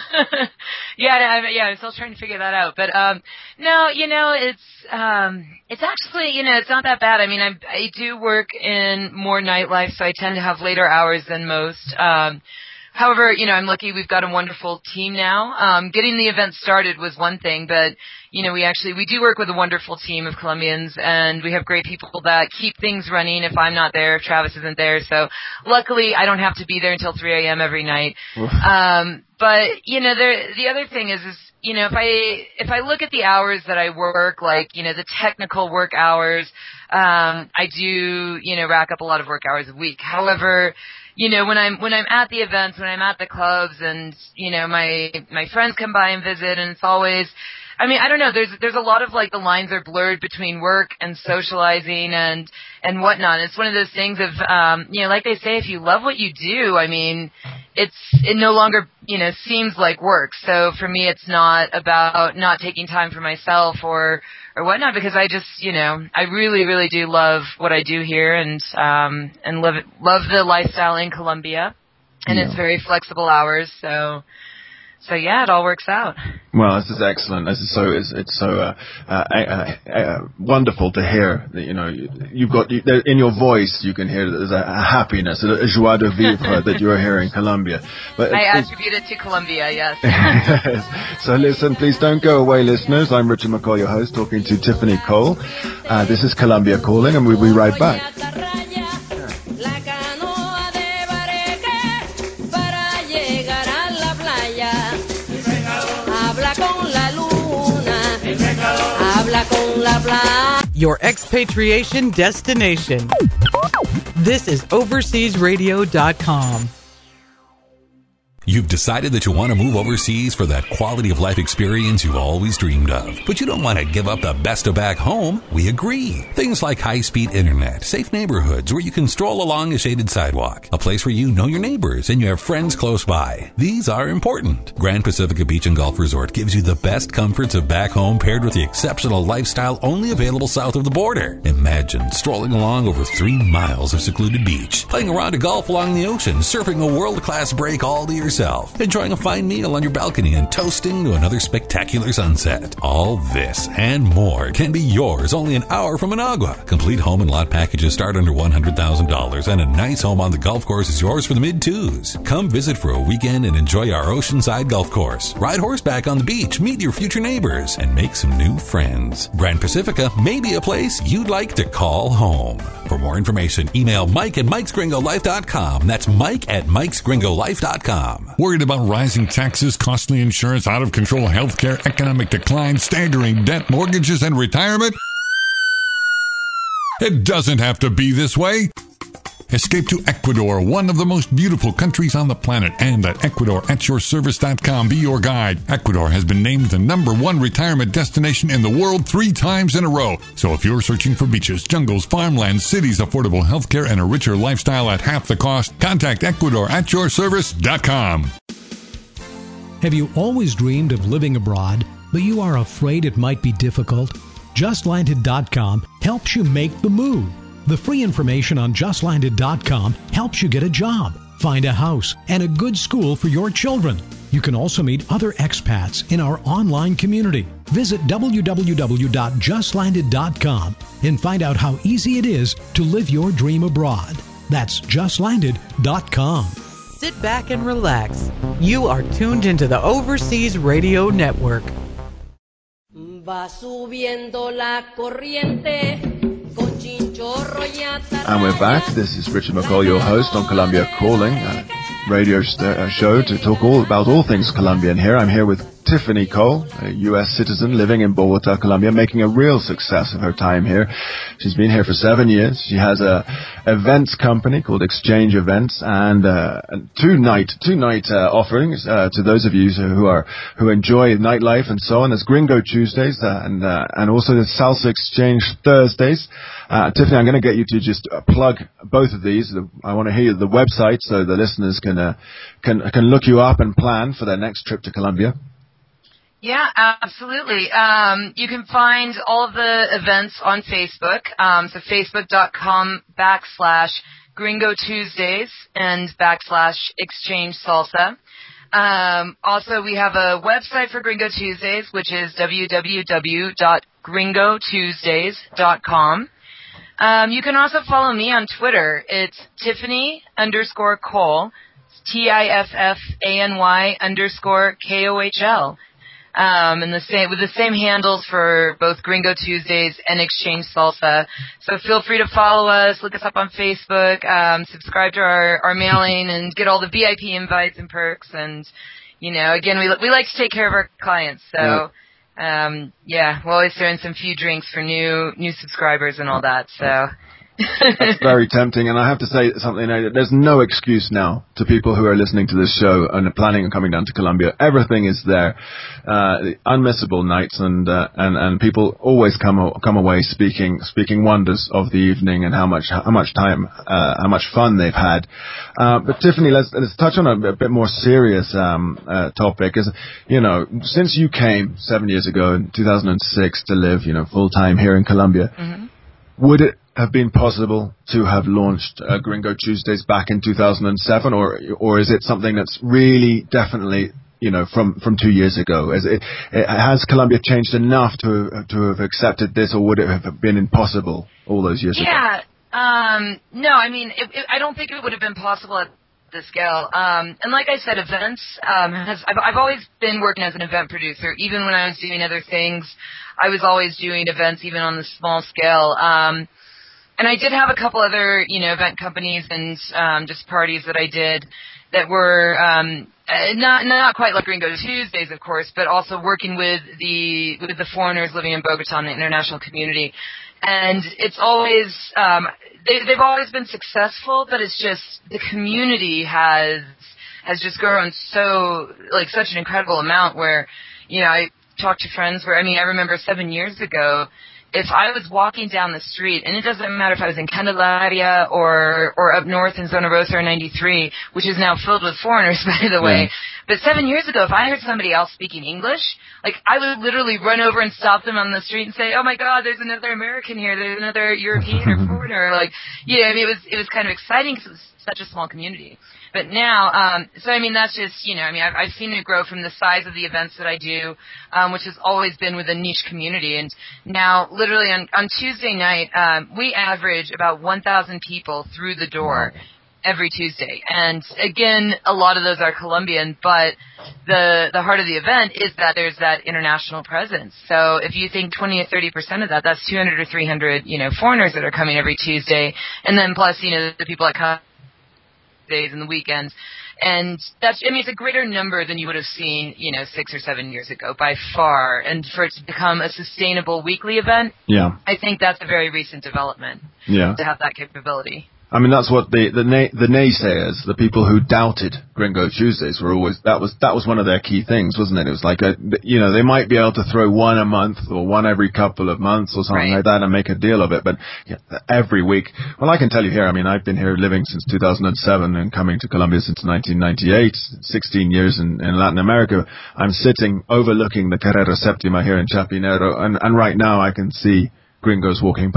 still trying to figure that out. But no, it's actually, it's not that bad. I mean, I do work in more nightlife, so I tend to have later hours than most. However, I'm lucky we've got a wonderful team now. Getting the event started was one thing, but, we do work with a wonderful team of Colombians, and we have great people that keep things running if I'm not there, if Travis isn't there. So luckily I don't have to be there until 3 a.m. every night. But, the other thing is, if I look at the hours that I work, like, the technical work hours, I do, rack up a lot of work hours a week. However, when I'm at the events, when I'm at the clubs, and, my friends come by and visit, and it's always, I mean, I don't know, there's a lot of, like, the lines are blurred between work and socializing and whatnot. It's one of those things of, like they say, if you love what you do, I mean, it no longer, seems like work. So for me, it's not about not taking time for myself or whatnot, because I just, I really, really do love what I do here, and love the lifestyle in Colombia, and it's very flexible hours, so yeah, it all works out. Well, this is excellent. This is so wonderful to hear that, you've got, in your voice, you can hear that there's a happiness, a joie de vivre that you're here in Colombia. But I attribute it to Colombia, yes. So listen, please don't go away, listeners. I'm Richard McCall, your host, talking to Tiffany Cole. This is Colombia Calling, and we'll be right back. Your expatriation destination. This is overseasradio.com. You've decided that you want to move overseas for that quality of life experience you've always dreamed of. But you don't want to give up the best of back home. We agree. Things like high-speed internet, safe neighborhoods where you can stroll along a shaded sidewalk, a place where you know your neighbors and you have friends close by. These are important. Grand Pacifica Beach and Golf Resort gives you the best comforts of back home paired with the exceptional lifestyle only available south of the border. Imagine strolling along over 3 miles of secluded beach, playing a round of golf along the ocean, surfing a world-class break all to yourself, enjoying a fine meal on your balcony, and toasting to another spectacular sunset. All this and more can be yours only an hour from Managua. Complete home and lot packages start under $100,000, and a nice home on the golf course is yours for the mid-twos. Come visit for a weekend and enjoy our oceanside golf course. Ride horseback on the beach, meet your future neighbors, and make some new friends. Grand Pacifica may be a place you'd like to call home. For more information, email Mike at mikesgringolife.com. That's Mike at mikesgringolife.com. Worried about rising taxes, costly insurance, out-of-control healthcare, economic decline, staggering debt, mortgages, and retirement? It doesn't have to be this way. Escape to Ecuador, one of the most beautiful countries on the planet, and at EcuadorAtYourService.com, be your guide. Ecuador has been named the #1 retirement destination in the world 3 times in a row. So if you're searching for beaches, jungles, farmlands, cities, affordable healthcare, and a richer lifestyle at half the cost, contact EcuadorAtYourService.com. Have you always dreamed of living abroad, but you are afraid it might be difficult? JustLanded.com helps you make the move. The free information on justlanded.com helps you get a job, find a house, and a good school for your children. You can also meet other expats in our online community. Visit www.justlanded.com and find out how easy it is to live your dream abroad. That's justlanded.com. Sit back and relax. You are tuned into the Overseas Radio Network. Va subiendo la corriente con chinchorro y atarraya. And we're back. This is Richard McCall, your host on Columbia Calling, a radio show to talk about all things Colombian here. I'm here with Tiffany Cole, a U.S. citizen living in Bogota, Colombia, making a real success of her time here. She's been here for 7 years. She has a events company called Exchange Events and two night offerings to those of you who enjoy nightlife and so on. There's Gringo Tuesdays and also the Salsa Exchange Thursdays. Tiffany, I'm going to get you to just plug both of these. I want to hear the website so the listeners can look you up and plan for their next trip to Colombia. Yeah, absolutely. You can find all of the events on Facebook. So facebook.com/Gringo Tuesdays and /Exchange Salsa. Also, we have a website for Gringo Tuesdays, which is www.gringotuesdays.com. You can also follow me on Twitter. It's Tiffany_Cole, TIFFANY_KOHL. And with the same handles for both Gringo Tuesdays and Exchange Salsa. So feel free to follow us, look us up on Facebook, subscribe to our mailing, and get all the VIP invites and perks. And again, we like to take care of our clients. So we're always throwing some few drinks for new subscribers and all that. So. That's very tempting, and I have to say something. There's no excuse now to people who are listening to this show and are planning on coming down to Colombia. Everything is there, unmissable nights, and people always come away speaking wonders of the evening and how much fun they've had. But Tiffany, let's touch on a bit more serious topic. Since you came 7 years ago in 2006 to live full time here in Colombia, would it have been possible to have launched Gringo Tuesdays back in 2007, or is it something that's really definitely from 2 years ago? Has Colombia changed enough to have accepted this, or would it have been impossible all those years ago? No, I mean, I don't think it would have been possible at this scale. And like I said, events, I've always been working as an event producer. Even when I was doing other things, I was always doing events, even on the small scale. And I did have a couple other, event companies and just parties that I did that were not quite like Gringo Tuesdays, of course, but also working with the foreigners living in Bogota and the international community. And it's always they've always been successful, but it's just the community has just grown such an incredible amount where, I talk to friends where, I remember 7 years ago, if I was walking down the street, and it doesn't matter if I was in Candelaria or up north in Zona Rosa or 93, which is now filled with foreigners, by the way. But 7 years ago, if I heard somebody else speaking English, I would literally run over and stop them on the street and say, "Oh my God, there's another American here. There's another European or foreigner." It was kind of exciting because it was such a small community. But now, that's just, I've seen it grow from the size of the events that I do, which has always been with a niche community. And now, literally on Tuesday night, we average about 1,000 people through the door every Tuesday. And again, a lot of those are Colombian, but the heart of the event is that there's that international presence. So if you think 20 or 30% of that's 200 or 300, foreigners that are coming every Tuesday. And then plus, the people that come days and the weekends, and that's it's a greater number than you would have seen 6 or 7 years ago by far. And for it to become a sustainable weekly event, I think that's a very recent development to have that capability. That's what the naysayers, the people who doubted Gringo Tuesdays were always, that was one of their key things, wasn't it? It was like they might be able to throw one a month or one every couple of months or something like that and make a deal of it. But every week, well, I can tell you here, I've been here living since 2007 and coming to Colombia since 1998, 16 years in Latin America. I'm sitting overlooking the Carrera Septima here in Chapinero, and right now I can see Gringos walking past.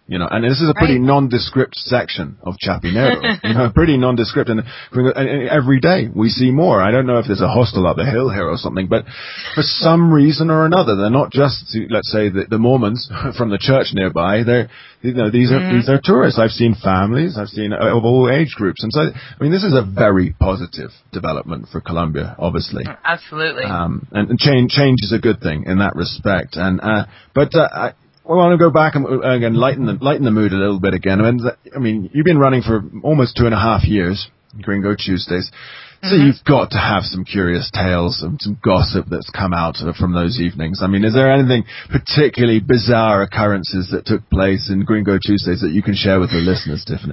And this is a pretty nondescript section of Chapinero, pretty nondescript. And every day we see more. I don't know if there's a hostel up the hill here or something, but for some reason or another, they're not just, let's say, the Mormons from the church nearby. These are tourists. I've seen families. I've seen of all age groups. And so, this is a very positive development for Colombia, obviously. Absolutely. And change is a good thing in that respect. And, I want to go back and again lighten the mood a little bit again. You've been running for almost 2.5 years, Gringo Tuesdays, so you've got to have some curious tales and some gossip that's come out from those evenings. Is there anything particularly bizarre occurrences that took place in Gringo Tuesdays that you can share with the listeners, Tiffany?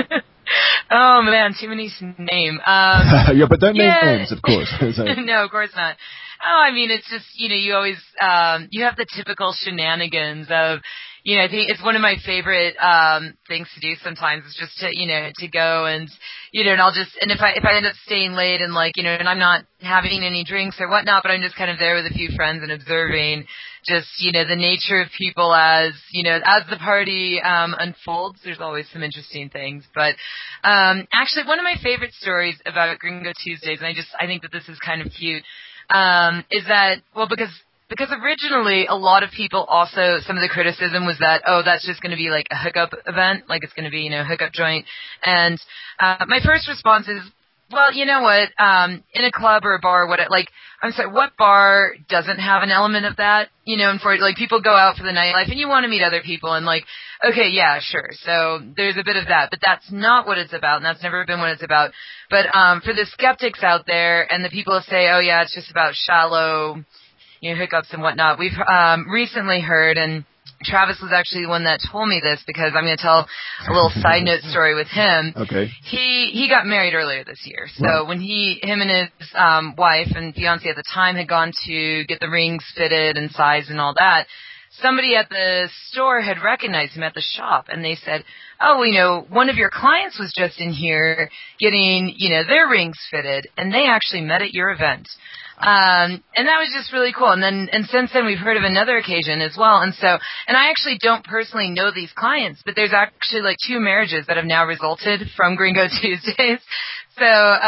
Oh man, too many to name. Yeah, but don't name names, of course. No, of course not. Oh, it's just, you always, you have the typical shenanigans of, I think it's one of my favorite, things to do sometimes is just to go and, and I'll just, and if I end up staying late and and I'm not having any drinks or whatnot, but I'm just kind of there with a few friends and observing just, the nature of people as the party, unfolds, there's always some interesting things. But, actually one of my favorite stories about Gringo Tuesdays, and I think that this is kind of cute, is that, because originally a lot of people also, some of the criticism was that, that's just going to be like a hookup event, like it's going to be, hookup joint. And, my first response is, well, you know what, in a club or a bar, what bar doesn't have an element of that? And for, people go out for the nightlife and you want to meet other people and okay, yeah, sure. So there's a bit of that, but that's not what it's about, and that's never been what it's about. But, for the skeptics out there and the people who say, oh yeah, it's just about shallow, hookups and whatnot, we've, recently heard, and Travis was actually the one that told me this because I'm going to tell a little side note story with him. Okay. He got married earlier this year. So when him and his wife and fiance at the time had gone to get the rings fitted and sized and all that, somebody at the store had recognized him at the shop and they said, oh, one of your clients was just in here getting, their rings fitted and they actually met at your event. And that was just really cool. And since then we've heard of another occasion as well. And I actually don't personally know these clients, but there's actually 2 marriages that have now resulted from Gringo Tuesdays. So,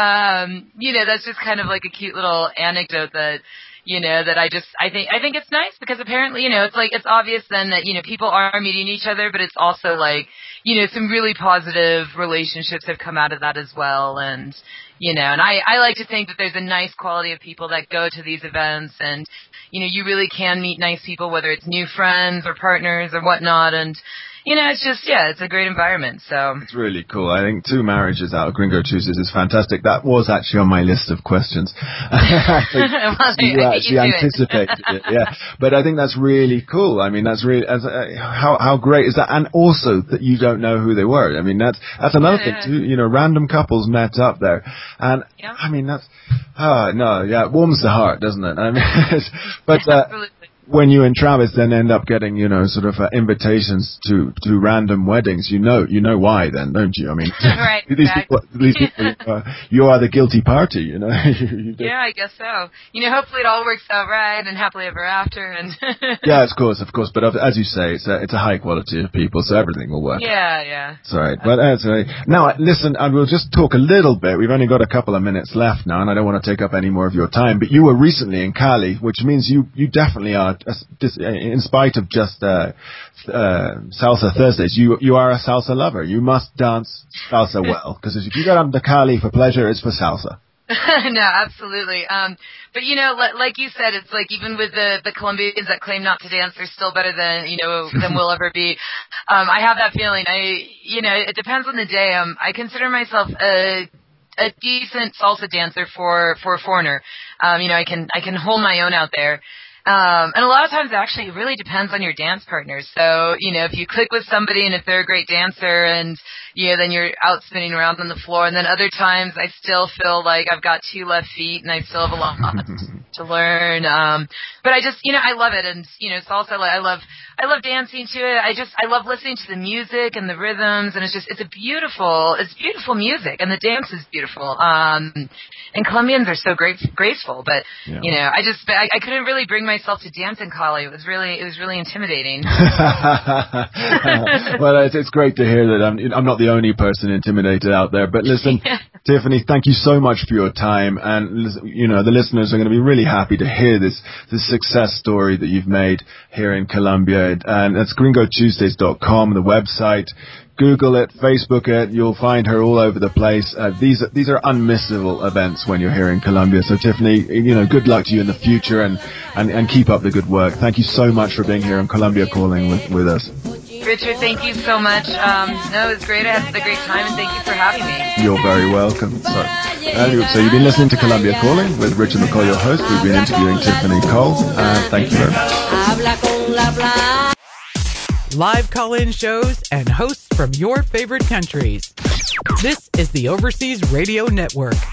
that's just kind of like a cute little anecdote that, that I think it's nice because apparently, it's obvious then that, people are meeting each other, but it's also some really positive relationships have come out of that as well. And, and I like to think that there's a nice quality of people that go to these events and, you really can meet nice people, whether it's new friends or partners or whatnot. And, it's just, it's a great environment. So it's really cool. I think 2 marriages out of Gringo Tuesdays is fantastic. That was actually on my list of questions. You actually anticipated it, yeah. But I think that's really cool. That's really, how great is that? And also that you don't know who they were. That's another thing too. Random couples met up there, and that's, it warms the heart, doesn't it? But when you and Travis then end up getting, invitations to random weddings, you know why then, don't you? Right, these people, you are the guilty party, Yeah, I guess so. Hopefully it all works out right and happily ever after. And yeah, of course. But as you say, it's a high quality of people, so everything will work. Yeah. It's all right. But now, listen, and we'll just talk a little bit. We've only got a couple of minutes left now, and I don't want to take up any more of your time. But you were recently in Cali, which means you definitely are. In spite of just Salsa Thursdays, you are a salsa lover. You must dance salsa well, because if you go down to Cali for pleasure, it's for salsa. No, absolutely. But like you said, it's even with the Colombians that claim not to dance, they're still better than we'll ever be. I have that feeling. It depends on the day. I consider myself a decent salsa dancer for a foreigner. I can hold my own out there. And a lot of times actually it really depends on your dance partners. So, if you click with somebody and if they're a great dancer and, then you're out spinning around on the floor. And then other times I still feel like I've got 2 left feet and I still have a lot to learn. But I just, I love it. And, salsa, I love dancing to it. I love listening to the music and the rhythms. And it's beautiful music. And the dance is beautiful. And Colombians are so graceful. But, I couldn't really bring myself to dance in Cali. It was really intimidating. Well, it's great to hear that I'm not the only person intimidated out there. But listen, Tiffany, thank you so much for your time. And, the listeners are going to be really happy to hear this success story that you've made here in Colombia. And that's gringotuesdays.com, the website. Google it, Facebook it. You'll find her all over the place. These are unmissable events when you're here in Colombia. So, Tiffany, good luck to you in the future and keep up the good work. Thank you so much for being here on Colombia Calling with us. Richard, thank you so much. It was great. I had a great time, and thank you for having me. You're very welcome. So you've been listening to Colombia Calling with Richard McCoy, your host. We've been interviewing Tiffany Cole. Thank you very much. Live call-in shows and hosts from your favorite countries. This is the Overseas Radio Network.